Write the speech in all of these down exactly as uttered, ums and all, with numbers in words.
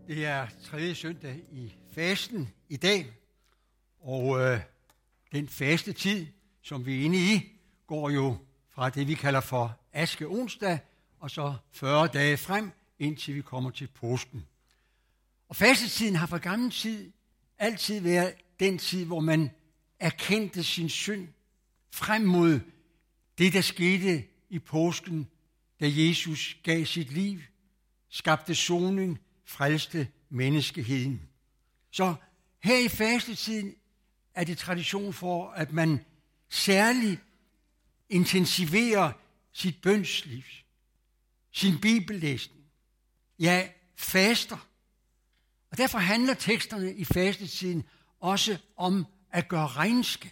Det er tredje søndag i fasten i dag, og øh, den faste tid, som vi er inde i, går jo fra det, vi kalder for askeonsdag, og så fyrre dage frem, indtil vi kommer til påsken. Og fastetiden har fra gammel tid altid været den tid, hvor man erkendte sin synd frem mod det, der skete i påsken, da Jesus gav sit liv, skabte soning, frelste menneskeheden. Så her i fastetiden er det tradition for, at man særligt intensiverer sit bønsliv, sin bibellæsning, ja, faster. Og derfor handler teksterne i fastetiden også om at gøre regnskab.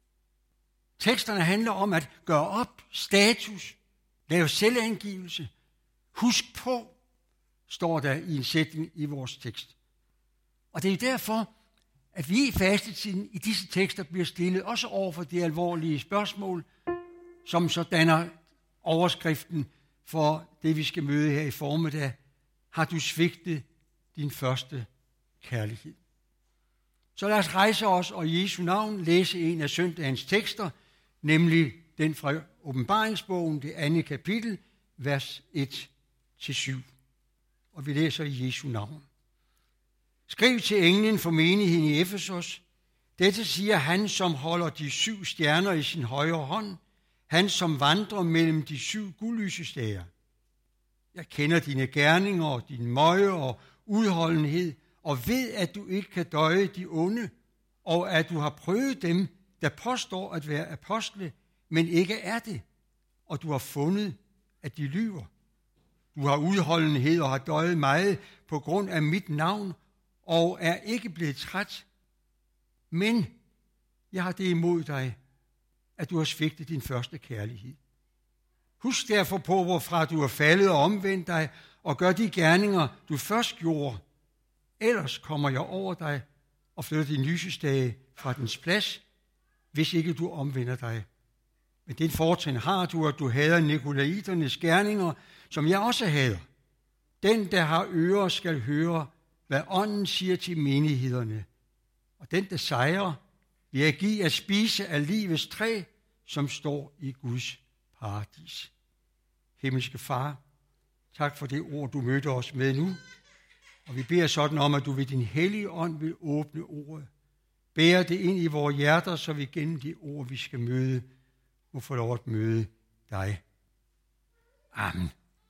Teksterne handler om at gøre op, status, lave selvangivelse. Husk på, står der i en sætning i vores tekst. Og det er jo derfor, at vi i fastetiden i disse tekster bliver stillet også over for de alvorlige spørgsmål, som så danner overskriften for det, vi skal møde her i formiddag. Har du svigtet din første kærlighed? Så lad os rejse os og i Jesu navn læse en af søndagens tekster, nemlig den fra Åbenbaringsbogen, det andet kapitel, vers et til syv. Og vi læser i Jesu navn. Skriv til englen for menigheden i Efesos. Dette siger han, som holder de syv stjerner i sin højre hånd, han, som vandrer mellem de syv guldlysestager. Jeg kender dine gerninger og din møje og udholdenhed, og ved, at du ikke kan døje de onde, og at du har prøvet dem, der påstår at være apostle, men ikke er det, og du har fundet, at de lyver. Du har udholdenhed og har døjet meget på grund af mit navn, og er ikke blevet træt. Men jeg har det imod dig, at du har svigtet din første kærlighed. Husk derfor på, hvorfra du er faldet og omvendt dig, og gør de gerninger, du først gjorde. Ellers kommer jeg over dig og flytter din lysestage fra dens plads, hvis ikke du omvender dig. Men den fortrin har du, at du hader nikolaiternes gerninger, som jeg også hader. Den, der har ører, skal høre, hvad ånden siger til menighederne. Og den, der sejrer, vil jeg give at spise af livets træ, som står i Guds paradis. Himmelske Far, tak for det ord, du mødte os med nu. Og vi beder sådan om, at du ved din hellige ånd vil åbne ordet. Bære det ind i vores hjerter, så vi gennem de ord, vi skal møde, må få lov at møde dig. Amen.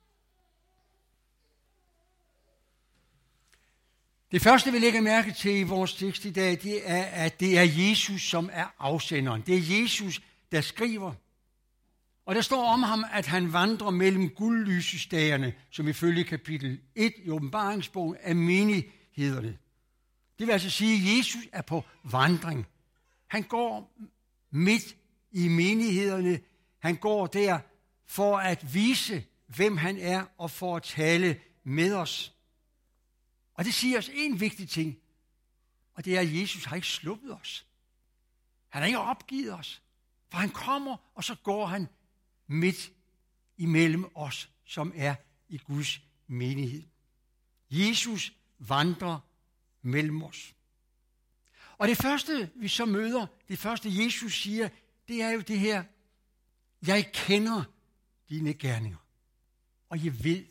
Det første, vi lægger mærke til i vores tekst i dag, det er, at det er Jesus, som er afsenderen. Det er Jesus, der skriver. Og der står om ham, at han vandrer mellem guldlysestagerne, som ifølge kapitel et i Åbenbaringsbogen er menighederne. Det vil altså sige, at Jesus er på vandring. Han går midt i menighederne. Han går der for at vise, hvem han er, og for at tale med os. Og det siger os en vigtig ting, og det er, at Jesus har ikke sluppet os. Han har ikke opgivet os, for han kommer, og så går han midt imellem os, som er i Guds menighed. Jesus vandrer mellem os. Og det første, vi så møder, det første Jesus siger, det er jo det her: jeg kender dine gerninger, og jeg ved.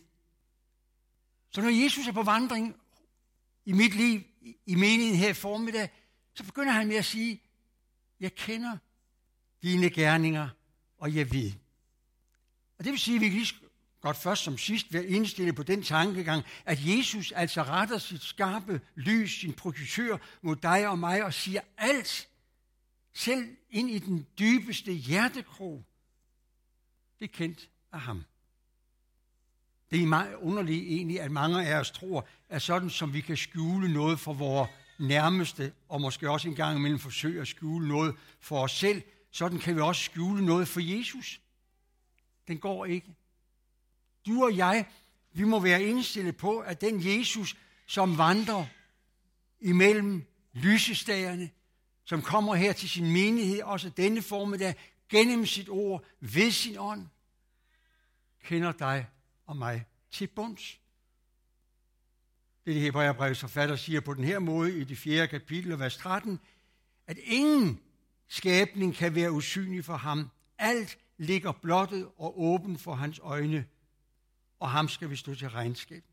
Så når Jesus er på vandring i mit liv, i menigheden her i formiddag, så begynder han med at sige, jeg kender dine gerninger, og jeg ved. Og det vil sige, at vi kan lige godt først som sidst være indstillet på den tankegang, at Jesus altså retter sit skarpe lys, sin projektør mod dig og mig, og siger alt, selv ind i den dybeste hjertekrog, det er kendt af ham. Det er meget underligt egentlig, at mange af os tror, at sådan som vi kan skjule noget for vores nærmeste, og måske også en gang imellem forsøge at skjule noget for os selv, sådan kan vi også skjule noget for Jesus. Den går ikke. Du og jeg, vi må være indstillet på, at den Jesus, som vandrer imellem lysestagerne, som kommer her til sin menighed, også denne formiddag, gennem sit ord, ved sin ånd, kender dig og mig til bunds. det Hebræerbrevets forfatter siger på den her måde i det fjerde kapitel, vers tretten, at ingen skabning kan være usynlig for ham. Alt ligger blottet og åbent for hans øjne, og ham skal vi stå til regnskab.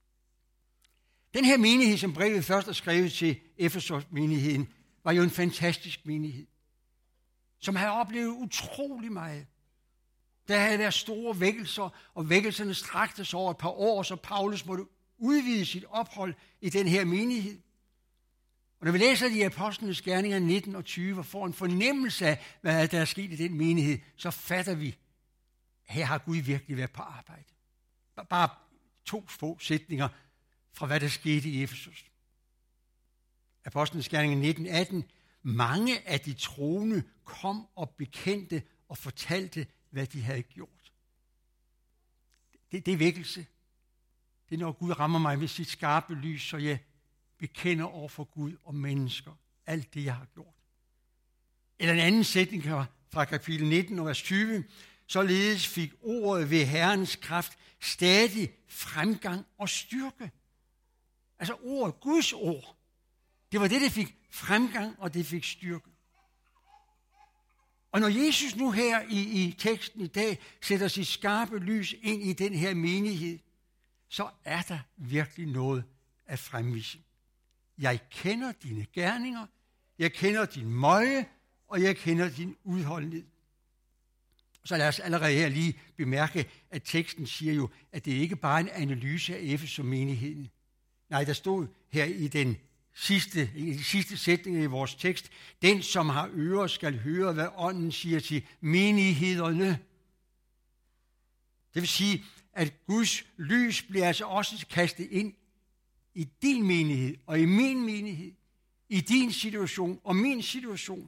Den her menighed, som brevet først er skrevet til Efesos-menigheden, var jo en fantastisk menighed, som havde oplevet utrolig meget. Der havde været store vækkelser, og vækkelserne strakte sig over et par år, så Paulus måtte udvide sit ophold i den her menighed. Og når vi læser de apostlenes gerninger nitten og tyve og får en fornemmelse af, hvad der er sket i den menighed, så fatter vi, at her har Gud virkelig været på arbejde. Bare to få sætninger fra, hvad der skete i Efesus. Apostlenes gerninger nitten atten. Mange af de troende kom og bekendte og fortalte, hvad de havde gjort. Det, det er vækkelse. Det er, når Gud rammer mig med sit skarpe lys, så jeg bekender over for Gud og mennesker alt det, jeg har gjort. Eller en anden sætning fra kapitel nitten og vers tyve. Således fik ordet ved Herrens kraft stadig fremgang og styrke. Altså ordet, Guds ord, det var det, der fik fremgang, og det fik styrke. Og når Jesus nu her i, i teksten i dag sætter sit skarpe lys ind i den her menighed, så er der virkelig noget at fremvise. Jeg kender dine gerninger, jeg kender din møje, og jeg kender din udholdenhed. Så lad os allerede her lige bemærke, at teksten siger jo, at det ikke bare er en analyse af Efesos-menigheden. Nej, der stod her i den sidste, i de sidste sætninger i vores tekst, den, som har ører, skal høre, hvad ånden siger til menighederne. Det vil sige, at Guds lys bliver altså også kastet ind i din menighed og i min menighed, i din situation og min situation.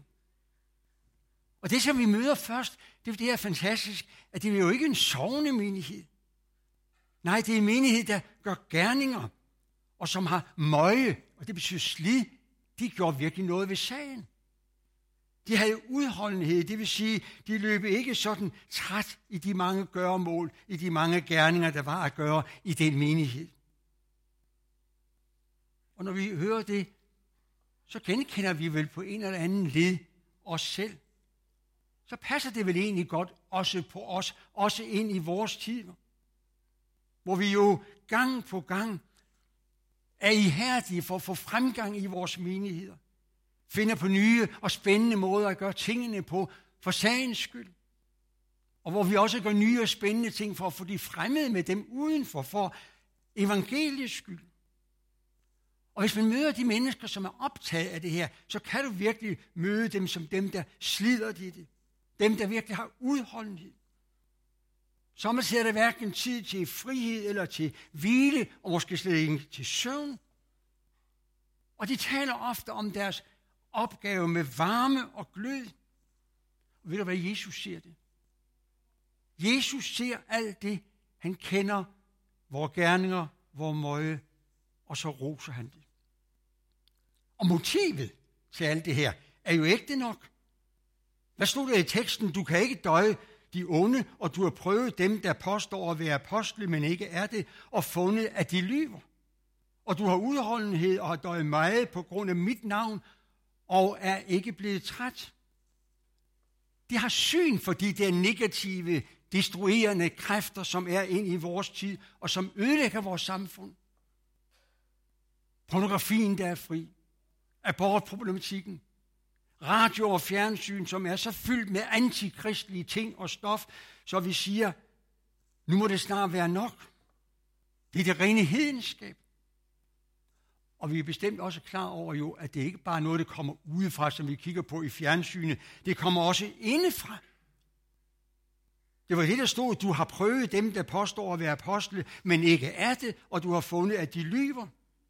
Og det, som vi møder først, det er det her fantastisk, at det er jo ikke en sovende menighed. Nej, det er en menighed, der gør gerninger, og som har møje, og det betyder slid. De gjorde virkelig noget ved sagen. De havde udholdenhed, det vil sige, de løb ikke sådan træt i de mange gøremål, i de mange gerninger, der var at gøre i den menighed. Og når vi hører det, så genkender vi vel på en eller anden led os selv. Så passer det vel egentlig godt også på os, også ind i vores tid, hvor vi jo gang på gang er ihærdige for at få fremgang i vores menigheder. Finder på nye og spændende måder at gøre tingene på for sagens skyld. Og hvor vi også gør nye og spændende ting for at få de fremmede med dem udenfor, for evangeliets skyld. Og hvis man møder de mennesker, som er optaget af det her, så kan du virkelig møde dem som dem, der slider i det. Dem, der virkelig har udholdenhed. Somme ser der hverken tid til frihed eller til hvile, og måske slet ikke til søvn. Og de taler ofte om deres opgave med varme og glød. Og ved du, hvad Jesus ser det? Jesus ser alt det, han kender, vores gerninger, vores møje, og så roser han det. Og motivet til alt det her er jo ægte nok. Hvad stod der i teksten? Du kan ikke døje de onde, og du har prøvet dem, der påstår at være apostle, men ikke er det, og fundet, at de lyver. Og du har udholdenhed og har døjet meget på grund af mit navn, og er ikke blevet træt. De har syn for de der negative, destruerende kræfter, som er ind i vores tid, og som ødelægger vores samfund. Pornografien, der er fri. Abortproblematikken. Radio og fjernsyn, som er så fyldt med antikristelige ting og stof, så vi siger, nu må det snart være nok. Det er det rene hedenskab. Og vi er bestemt også klar over jo, at det ikke bare er noget, der kommer udefra, som vi kigger på i fjernsynet. Det kommer også indefra. Det var det, der stod, du har prøvet dem, der påstår at være apostle, men ikke er det, og du har fundet, at de lyver.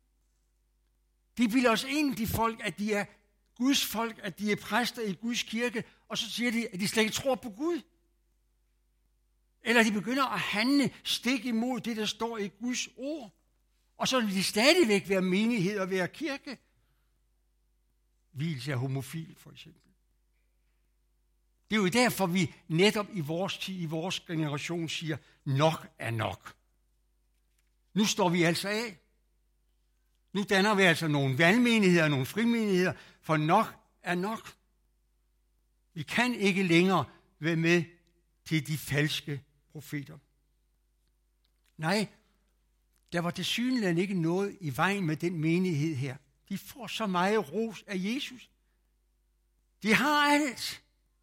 De bilder os ind, de folk, at de er Guds folk, at de er præster i Guds kirke, og så siger de, at de slet ikke tror på Gud. Eller de begynder at handle stik imod det, der står i Guds ord. Og så vil de stadigvæk være menighed og være kirke. Vielse er homofil, for eksempel. Det er jo derfor, vi netop i vores tid, i vores generation siger, nok er nok. Nu står vi altså af. Nu danner vi altså nogle valgmenigheder, nogle frimenigheder, for nok er nok. Vi kan ikke længere være med til de falske profeter. Nej, der var tilsyneladende ikke noget i vejen med den menighed her. De får så meget ros af Jesus. De har alt.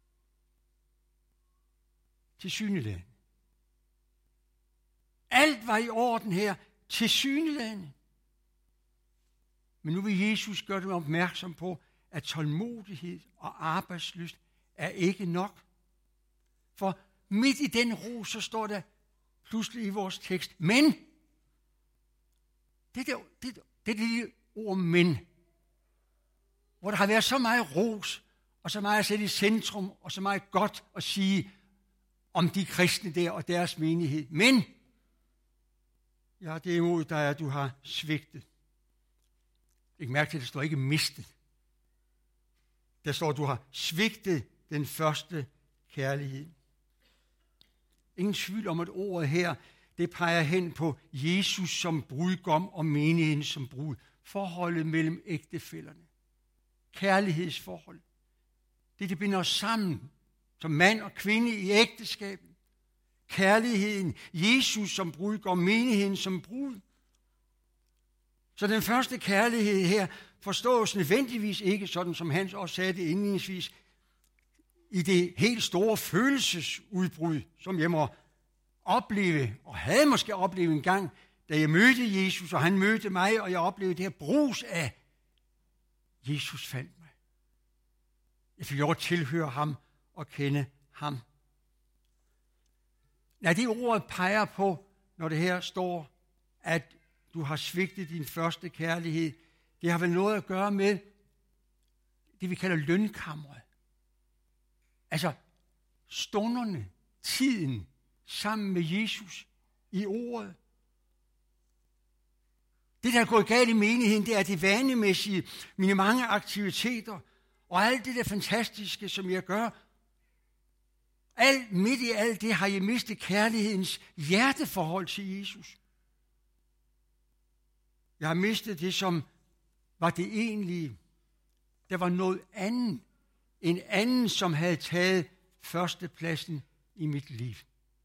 Tilsyneladende. Alt var i orden her. Tilsyneladende. Men nu vil Jesus gøre dem opmærksom på, at tålmodighed og arbejdslyst er ikke nok. For midt i den ro, så står der pludselig i vores tekst, men. Det er det, det, det, det ord men. Hvor der har været så meget ros, og så meget at sætte i centrum, og så meget godt at sige om de kristne der og deres menighed. Men, ja, det er imod dig, at du har svigtet. Læg mærke til, at der står ikke mistet. Der står, at du har svigtet den første kærlighed. Ingen tvivl om, at ordet her, det peger hen på Jesus som brudgom og menigheden som brud. Forholdet mellem ægtefællerne. Kærlighedsforhold. Det, det binder os sammen som mand og kvinde i ægteskabet. Kærligheden, Jesus som brudgom, menigheden som brud. Så den første kærlighed her forstås nødvendigvis ikke, sådan som Hans også sagde det indledningsvis, i det helt store følelsesudbrud, som jeg må opleve, og havde måske oplevet en gang, da jeg mødte Jesus, og han mødte mig, og jeg oplevede det her brus af, Jesus fandt mig. Jeg fik lov at tilhøre ham og kende ham. Nej, det ordet peger på, når det her står, at du har svigtet din første kærlighed. Det har vel noget at gøre med det, vi kalder lønkammeret. Altså stunderne, tiden sammen med Jesus i ordet. Det, der er gået galt i menigheden, det er det vanemæssige, mine mange aktiviteter, og alt det der fantastiske, som jeg gør. Alt, midt i alt det har jeg mistet kærlighedens hjerteforhold til Jesus. Jeg har mistet det, som var det egentlige. Der var noget andet. En anden, som havde taget førstepladsen i mit liv.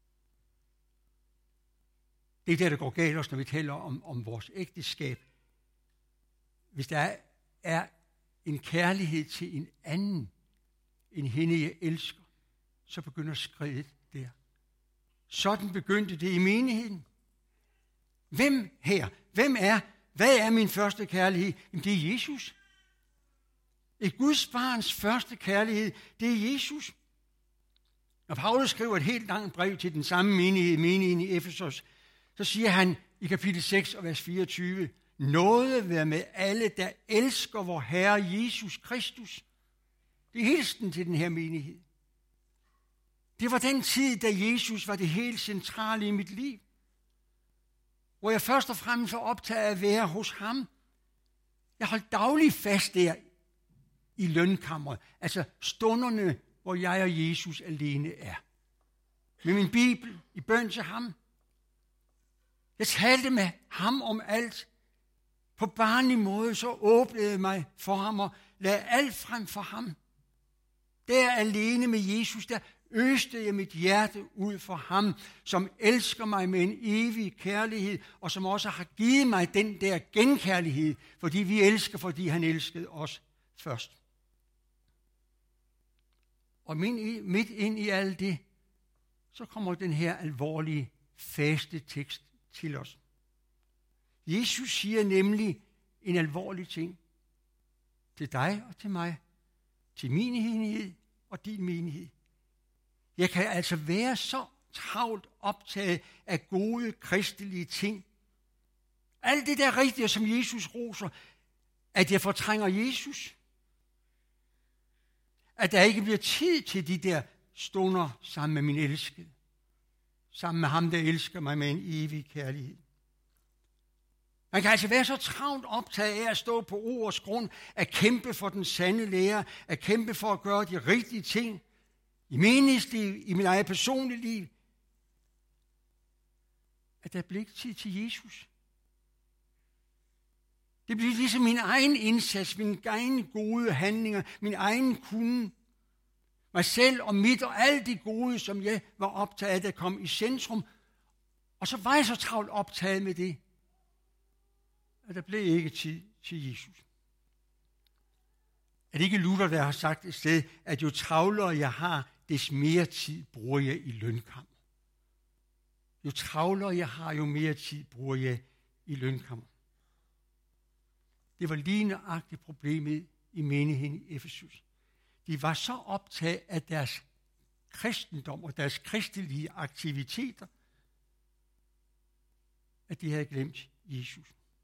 Det er det, der går galt også, når vi taler om, om vores ægteskab. Hvis der er, er en kærlighed til en anden, end hende jeg elsker, så begynder skridet der. Sådan begyndte det i menigheden. Hvem her? Hvem er? Hvad er min første kærlighed? Jamen, det er Jesus. Et Guds barns første kærlighed, det er Jesus. Når Paulus skriver et helt langt brev til den samme menighed, menigheden i Efesos, så siger han i kapitel seks og vers fireogtyve, nåde være med alle, der elsker vor Herre Jesus Kristus. Det er hilsen til den her menighed. Det var den tid, da Jesus var det helt centrale i mit liv. Hvor jeg først og fremmest var optaget af at være hos ham. Jeg holdt dagligt fast der i lønkammeret. Altså stunderne, hvor jeg og Jesus alene er. Med min bibel i bøn til ham. Jeg talte med ham om alt. På barnlig måde så åbnede jeg mig for ham og lagde alt frem for ham. Der alene med Jesus, der øste jeg mit hjerte ud for ham, som elsker mig med en evig kærlighed, og som også har givet mig den der genkærlighed, fordi vi elsker, fordi han elskede os først. Og midt ind i alt det, så kommer den her alvorlige, faste tekst til os. Jesus siger nemlig en alvorlig ting til dig og til mig, til min menighed og din menighed. Jeg kan altså være så travlt optaget af gode kristelige ting. Alt det der rigtige, som Jesus roser, at jeg fortrænger Jesus. At der ikke bliver tid til de der stunder sammen med min elskede. Sammen med ham, der elsker mig med en evig kærlighed. Man kan altså være så travlt optaget af at stå på ordets grund, at kæmpe for den sande lære, at kæmpe for at gøre de rigtige ting, i menighedsliv, i mit eget personlige liv, at der bliver ikke tid til Jesus. Det bliver ligesom min egen indsats, mine egne gode handlinger, min egen kunde. Mig selv og mit og alt det gode, som jeg var optaget af, der kom i centrum. Og så var jeg så travlt optaget med det, at der blev ikke tid til Jesus. Er det ikke Luther, der har sagt et sted, at jo travlere jeg har, des mere tid bruger jeg i lønkammer. Jo travlere jeg har, jo mere tid bruger jeg i lønkammer. Det var lige nøjagtigt problemet i menigheden i Efesus. De var så optaget af deres kristendom og deres kristelige aktiviteter, at de havde glemt Jesus.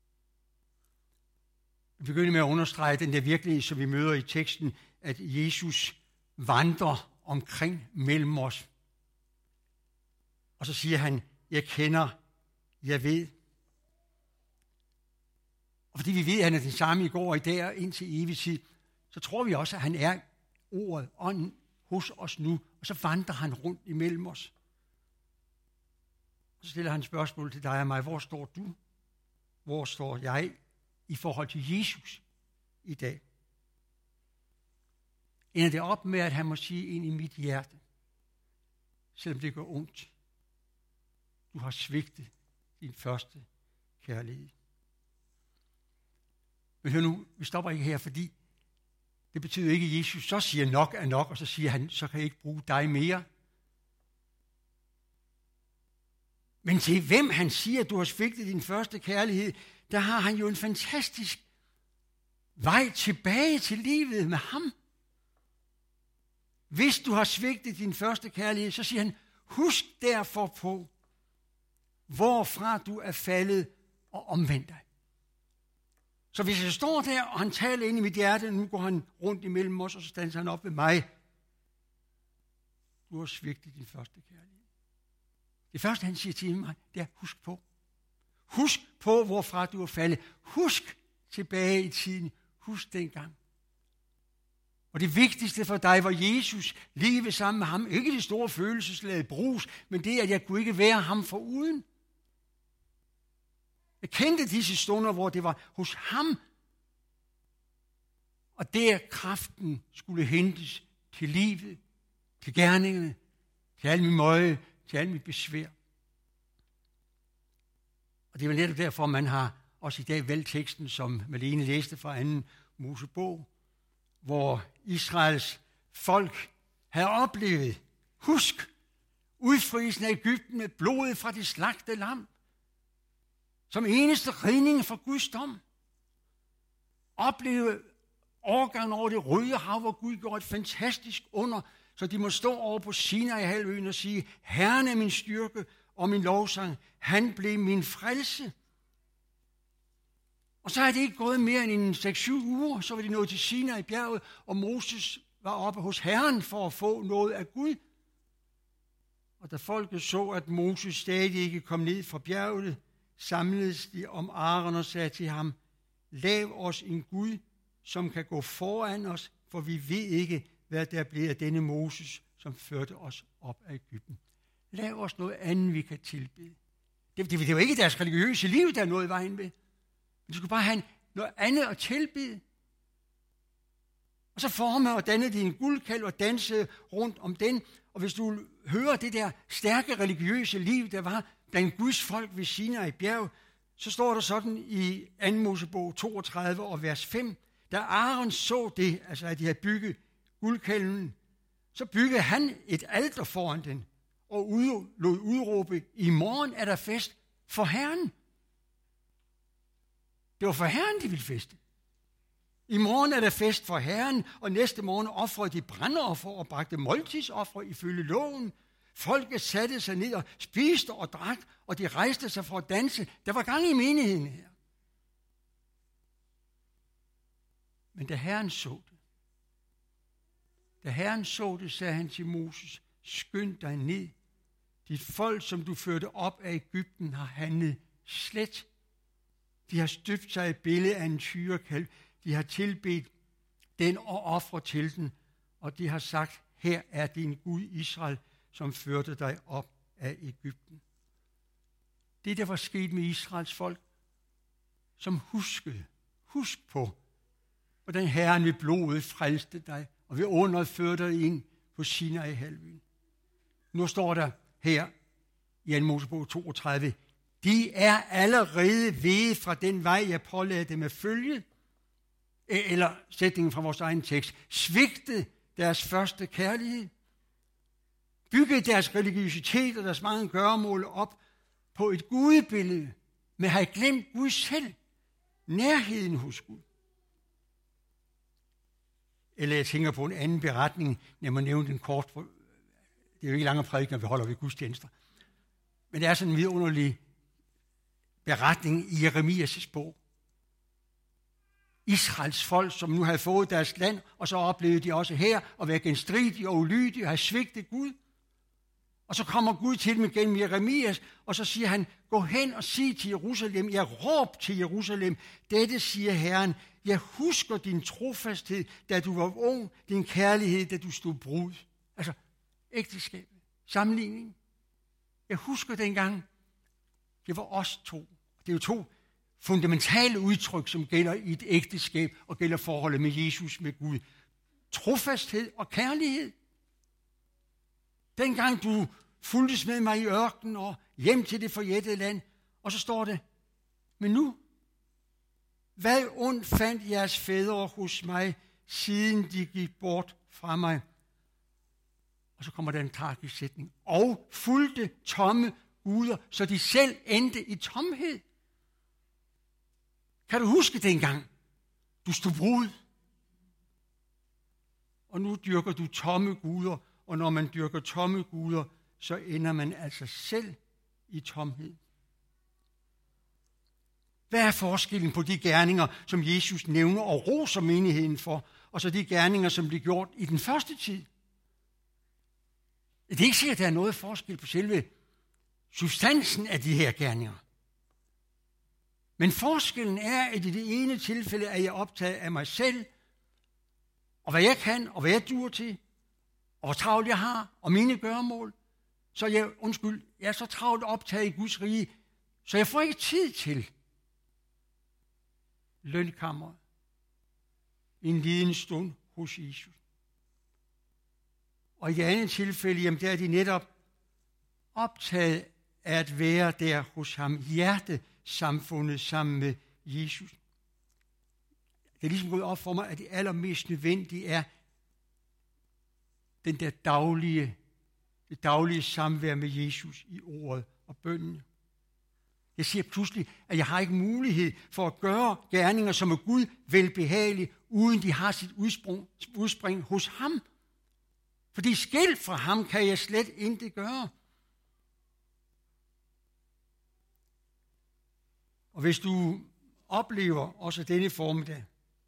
Vi begynder med at understrege den der virkelighed, som vi møder i teksten, at Jesus vandrer omkring mellem os. Og så siger han, jeg kender, jeg ved. Og fordi vi ved, at han er den samme i går og i dag og indtil evig tid, så tror vi også, at han er ordet, ånden hos os nu, og så vandrer han rundt imellem os. Så stiller han spørgsmål til dig og mig, hvor står du? Hvor står jeg i forhold til Jesus i dag? Ender det op med, at han må sige ind i mit hjerte, selvom det gør ondt, du har svigtet din første kærlighed. Men hør nu, vi stopper ikke her, fordi det betyder ikke, at Jesus så siger nok er nok, og så siger han, så kan jeg ikke bruge dig mere. Men til hvem han siger, at du har svigtet din første kærlighed, der har han jo en fantastisk vej tilbage til livet med ham. Hvis du har svigtet din første kærlighed, så siger han, husk derfor på, hvorfra du er faldet og omvendt dig. Så hvis jeg står der, og han taler ind i mit hjerte, nu går han rundt imellem os, og så standser han op ved mig. Du har svigtet din første kærlighed. Det første, han siger til mig, det er, husk på. Husk på, hvorfra du er faldet. Husk tilbage i tiden. Husk dengang. Og det vigtigste for dig var Jesus, livet sammen med ham. Ikke det store følelsesladede brus, men det, at jeg kunne ikke være ham foruden. Jeg kendte disse stunder, hvor det var hos ham, og der kraften skulle hentes til livet, til gerningerne, til al min møje, til al mit besvær. Og det er vel netop derfor, man har også i dag valgt teksten, som Malene læste fra anden Mosebog, hvor Israels folk havde oplevet, husk, udfrielsen af Egypten med blodet fra det slagte lam, som eneste redning for Guds dom. Opleve overgangen over det røde hav, hvor Gud gjorde et fantastisk under, så de må stå over på Sinai-halvøen og sige, Herren er min styrke og min lovsang, han blev min frelse. Og så er det ikke gået mere end en seks syv uger, så var de nået til Sinai-bjerget, og Moses var oppe hos Herren for at få noget af Gud. Og da folket så, at Moses stadig ikke kom ned fra bjerget, samledes de om Aaron og sagde til ham, lav os en Gud, som kan gå foran os, for vi ved ikke, hvad der blev af denne Moses, som førte os op af Egypten. Lav os noget andet, vi kan tilbede. Det, det, det var ikke deres religiøse liv, der er noget i vejen med. Men de skulle bare have noget andet at tilbede. Og så formede og dannede de en guldkalv og dansede rundt om den. Og hvis du hører det der stærke religiøse liv, der var blandt Guds folk ved Sinai bjerg, så står der sådan i anden Mosebog toogtredive og vers fem, da Aaron så det, altså at de havde bygget guldkalven, så byggede han et alter foran den, og ud, lod udråbe, i morgen er der fest for Herren. Det var for Herren, de ville feste. I morgen er der fest for Herren, og næste morgen offrede de brandoffer og bragte måltidsoffer ifølge loven. Folket satte sig ned og spiste og drak, og de rejste sig for at danse. Der var gang i menigheden her. Men da Herren så det, da Herren så det, sagde han til Moses, skynd dig ned. Dit folk, som du førte op af Egypten, har handlet slet. De har støbt sig et billede af en tyrekalv. De har tilbedt den og ofret til den, og de har sagt, her er din Gud Israel, som førte dig op af Egypten. Det, der var sket med Israels folk, som huskede, husk på, hvordan Herren ved blodet frelste dig, og ved underet førte dig ind på Sinai-halvøen. Nu står der her i anden Mosebog toogtredive, de er allerede ved fra den vej, jeg pålagde dem at følge, eller sætningen fra vores egen tekst, svigtede deres første kærlighed, byggede deres religiøsitet og deres mange gøremål op på et gudebillede, men har glemt Gud selv, nærheden hos Gud. Eller jeg tænker på en anden beretning, jeg må nævne den kort, det er jo ikke lange prædikener, vi holder ved gudstjenester, men det er sådan en vidunderlig beretning i Jeremias' bog. Israels folk, som nu havde fået deres land, og så oplevede de også her at være genstridige og ulydige og have svigtet Gud. Og så kommer Gud til dem gennem Jeremias, og så siger han, gå hen og sig til Jerusalem, jeg råb til Jerusalem, dette siger Herren, jeg husker din trofasthed, da du var ung, din kærlighed, da du stod brud. Altså, ægteskab, sammenligning. Jeg husker dengang, det var os to. Det er jo to fundamentale udtryk, som gælder i et ægteskab og gælder forholdet med Jesus, med Gud. Trofasthed og kærlighed. Dengang du fulgtes med mig i ørkenen og hjem til det forjættede land, og så står det, men nu, hvad ondt fandt jeres fædre hos mig, siden de gik bort fra mig? Og så kommer der en tragisk sætning. Og fulgte tomme guder, så de selv endte i tomhed. Kan du huske dengang, du stod brud? Og nu dyrker du tomme guder, og når man dyrker tomme guder, så ender man altså selv i tomhed. Hvad er forskellen på de gerninger, som Jesus nævner og roser menigheden for, og så de gerninger, som blev gjort i den første tid? Det er ikke sikkert, at der er noget forskel på selve substansen af de her gerninger. Men forskellen er, at i det ene tilfælde er jeg optaget af mig selv, og hvad jeg kan, og hvad jeg duer til, og hvor travlt jeg har, og mine gøremål. Så jeg, undskyld, jeg er så travlt optaget i Guds rige, så jeg får ikke tid til lønkammeret. En lidende stund hos Jesus. Og i det andet tilfælde, jamen der er de netop optaget af at være der hos ham, hjertesamfundet sammen med Jesus. Det er ligesom gået op for mig, at det allermest nødvendige er den der daglige, det daglige samvær med Jesus i ordet og bønnen. Jeg siger pludselig, at jeg har ikke mulighed for at gøre gerninger, som er Gud velbehagelige, uden de har sit udspring, udspring hos ham. Fordi skilt fra ham kan jeg slet intet gøre. Og hvis du oplever også denne formiddag,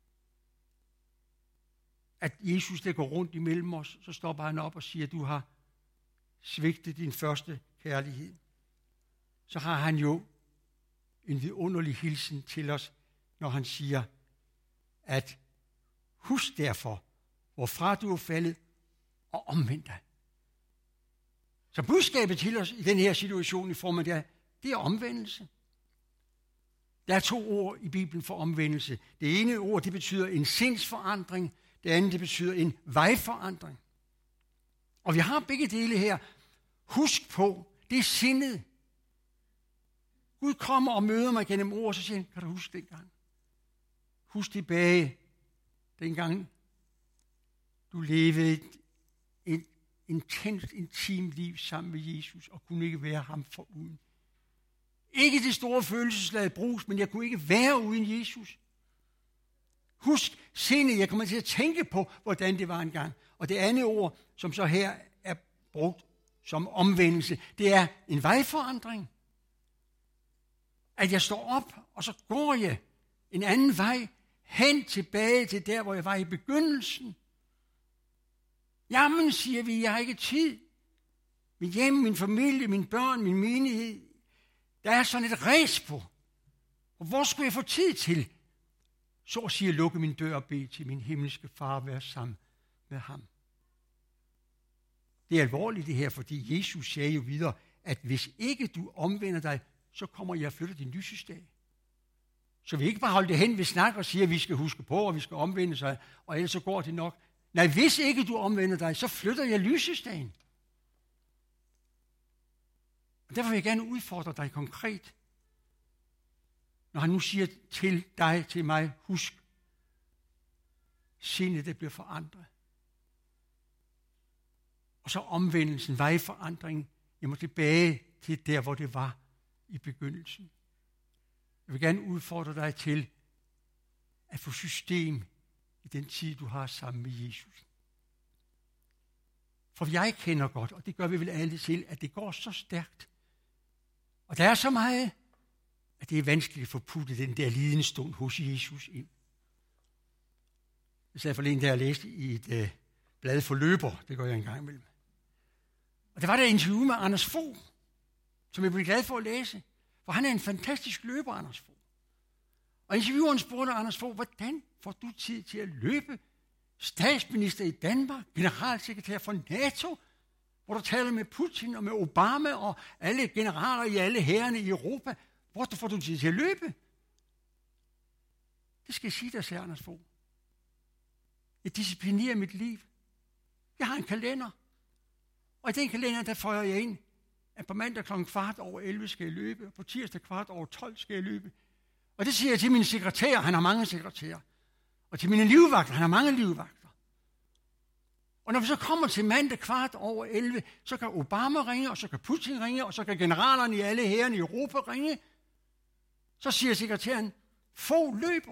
at Jesus der går rundt imellem os, så stopper han op og siger, at du har svigtet din første kærlighed. Så har han jo en vidunderlig hilsen til os, når han siger, at husk derfor, hvorfra du er faldet, og omvend dig. Så budskabet til os i den her situation i form af det, det er omvendelse. Der er to ord i Bibelen for omvendelse. Det ene ord, det betyder en sindsforandring. Det andet, det betyder en vejforandring. Og vi har begge dele her. Husk på, det er sindet. Gud kommer og møder mig gennem ord, så siger han, kan du huske dengang? Husk tilbage, dengang du levede et, et intenst, intimt liv sammen med Jesus, og kunne ikke være ham foruden. Ikke det store følelsesladede brus, men jeg kunne ikke være uden Jesus. Husk sindet, jeg kommer til at tænke på, hvordan det var engang. Og det andet ord, som så her er brugt som omvendelse, det er en vejforandring. At jeg står op, og så går jeg en anden vej, hen tilbage til der, hvor jeg var i begyndelsen. Jamen, siger vi, jeg har ikke tid. Mit hjem, min familie, mine børn, min menighed. Der er sådan et ræs på. Og hvor skulle jeg få tid til? Så at sige, lukke min dør og bede til min himmelske far og være sammen med ham. Det er alvorligt det her, fordi Jesus sagde jo videre, at hvis ikke du omvender dig, så kommer jeg og flytter din lysestage. Så vi ikke bare holder det hen ved snak og siger, at vi skal huske på, og vi skal omvende sig, og ellers så går det nok. Nej, hvis ikke du omvender dig, så flytter jeg lysestagen. Og derfor vil jeg gerne udfordre dig konkret. Når han nu siger til dig, til mig, husk, sindet det bliver forandret. Og så omvendelsen, vejforandringen, jeg må tilbage til der, hvor det var i begyndelsen. Jeg vil gerne udfordre dig til at få system i den tid, du har sammen med Jesus. For jeg kender godt, og det gør vi vel alle til, at det går så stærkt. Og der er så meget, at det er vanskeligt at få puttet den der lidenstund hos Jesus ind. Jeg sagde forleden, da jeg læste i et øh, blad for løber, det gør jeg en gang imellem. Og der var der et interview med Anders Fogh, som jeg blev glad for at læse. For han er en fantastisk løber, Anders Fogh. Og intervieweren spurgte Anders Fogh, hvordan får du tid til at løbe? Statsminister i Danmark, generalsekretær for NATO, hvor du taler med Putin og med Obama og alle generaler i alle hærene i Europa. Hvor får du tid til at løbe? Det skal jeg sige dig, sagde Anders Fogh. Jeg disciplinerer mit liv. Jeg har en kalender. Og i den kalender, der får jeg ind, at på mandag klokken kvart over elleve skal jeg løbe, og på tirsdag kvart over tolv skal jeg løbe. Og det siger jeg til min sekretær, han har mange sekretærer. Og til mine livvagter, han har mange livvagter. Og når vi så kommer til mandag kvart over elleve, så kan Obama ringe, og så kan Putin ringe, og så kan generalerne i alle hærene i Europa ringe. Så siger sekretæren, få løber.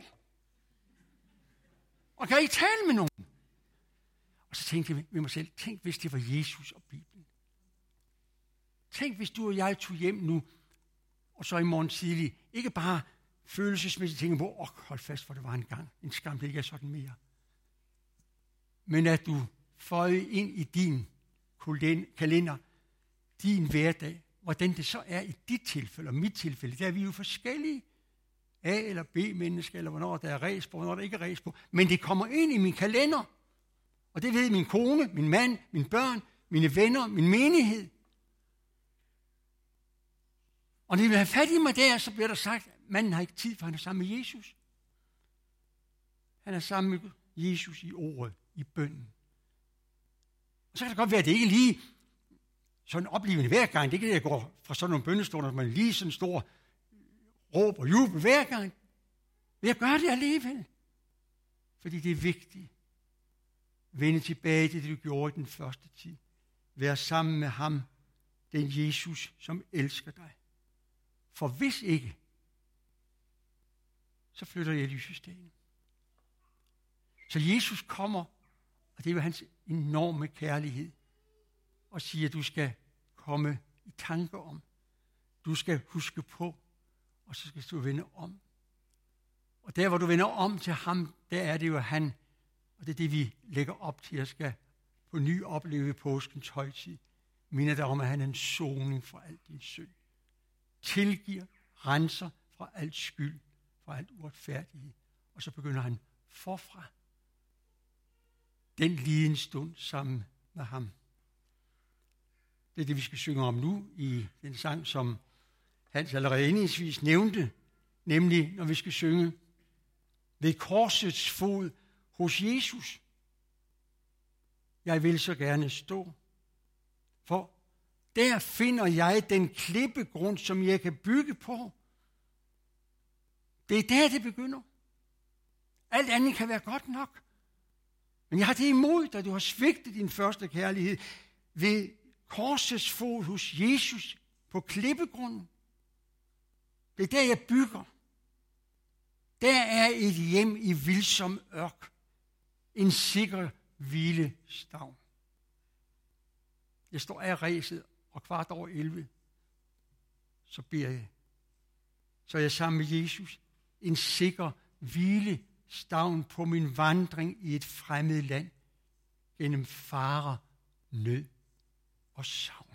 Og kan I tale med nogen? Og så tænkte jeg ved mig selv, tænk hvis det var Jesus og Bibelen. Tænk hvis du og jeg tog hjem nu, og så i morgen tidlig, ikke bare følelsesmæssigt tænke på, åh, hold fast, for det var en gang, en skam, det ikke er sådan mere. Men at du føje ind i din kalender, din hverdag, hvordan det så er i dit tilfælde og mit tilfælde. Der er vi jo forskellige. A- eller B-mennesker, eller hvornår der er ræs på, hvornår der ikke er ræs på. Men det kommer ind i min kalender. Og det ved min kone, min mand, mine børn, mine venner, min menighed. Og når de vil have fat i mig der, så bliver der sagt, at manden har ikke tid, for han er sammen med Jesus. Han er sammen med Jesus i ordet, i bønnen. Og så kan det godt være, at det ikke lige sådan oplevende hver gang. Det kan jeg gå fra sådan nogle bønnestunder, man lige sådan stor råb og jubel hver gang. Men jeg gør det alligevel. Fordi det er vigtigt. Vende tilbage til det, du gjorde i den første tid. Vær sammen med ham, den Jesus, som elsker dig. For hvis ikke, så flytter jeg lysestagen. Så Jesus kommer, og det er jo hans enorme kærlighed, og siger, at du skal komme i tanke om. Du skal huske på, og så skal du vende om. Og der, hvor du vender om til ham, der er det jo han, og det er det, vi lægger op til, at skal på ny opleve påskens højtid. Minder dig om, at han er en soning for al din synd. Tilgiver, renser fra alt skyld, fra alt uretfærdighed. Og så begynder han forfra. Den lidenstund sammen med ham. Det er det, vi skal synge om nu i den sang, som Hans allerede indledningsvis nævnte, nemlig når vi skal synge ved korsets fod hos Jesus. Jeg vil så gerne stå, for der finder jeg den klippegrund, som jeg kan bygge på. Det er der, det begynder. Alt andet kan være godt nok. Men jeg har det imod dig, du har svigtet din første kærlighed ved korsets fod hos Jesus på klippegrunden. Det er der, jeg bygger. Der er et hjem i vildsom ørk. En sikker hvilestavn. Jeg står af ræset, og kvart over elleve, så beder jeg. Så er jeg sammen med Jesus. En sikker hvilestavn på min vandring i et fremmed land. Gennem fare, nød og savn.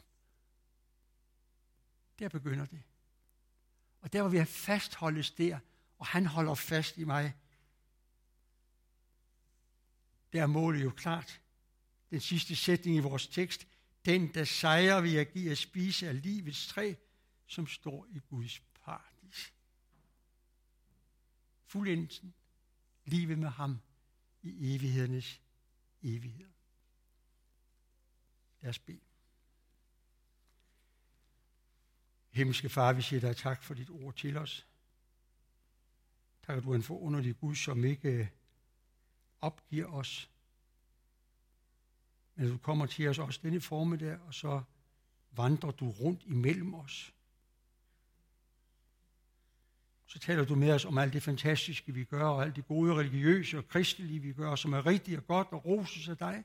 Der begynder det. Og der hvor vi har fastholdes der, og han holder fast i mig, der er målet jo klart. Den sidste sætning i vores tekst. Den, der sejrer, vil jeg give at spise af livets træ, som står i Guds paradis. fuldendelsen, livet med ham i evighedernes evighed. Lad os bede. Himmelske Far, vi siger dig tak for dit ord til os. Tak, at du er en forunderlig Gud, som ikke opgiver os. Men du kommer til os også denne formiddag, og så vandrer du rundt imellem os. Så taler du med os om alt det fantastiske, vi gør, og alt det gode, religiøse og kristelige, vi gør, som er rigtigt og godt og roses af dig.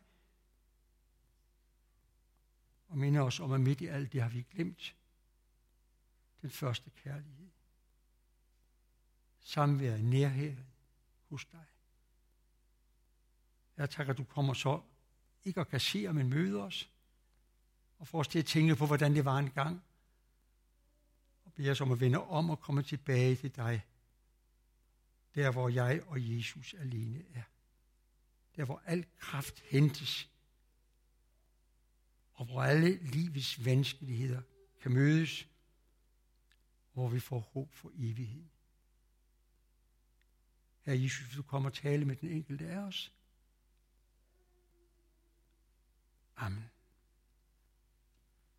Og minder os om, at midt i alt det har vi glemt den første kærlighed. Samværet, nærheden hos dig. Jeg takker, at du kommer så ikke at kassere, men møde os, og får os til at tænke på, hvordan det var engang, og beder os om at vende om og komme tilbage til dig, der hvor jeg og Jesus alene er. Der hvor al kraft hentes, og hvor alle livets vanskeligheder kan mødes, hvor vi får håb for evigheden. Herre Jesus, du kommer og tale med den enkelte af os. Amen.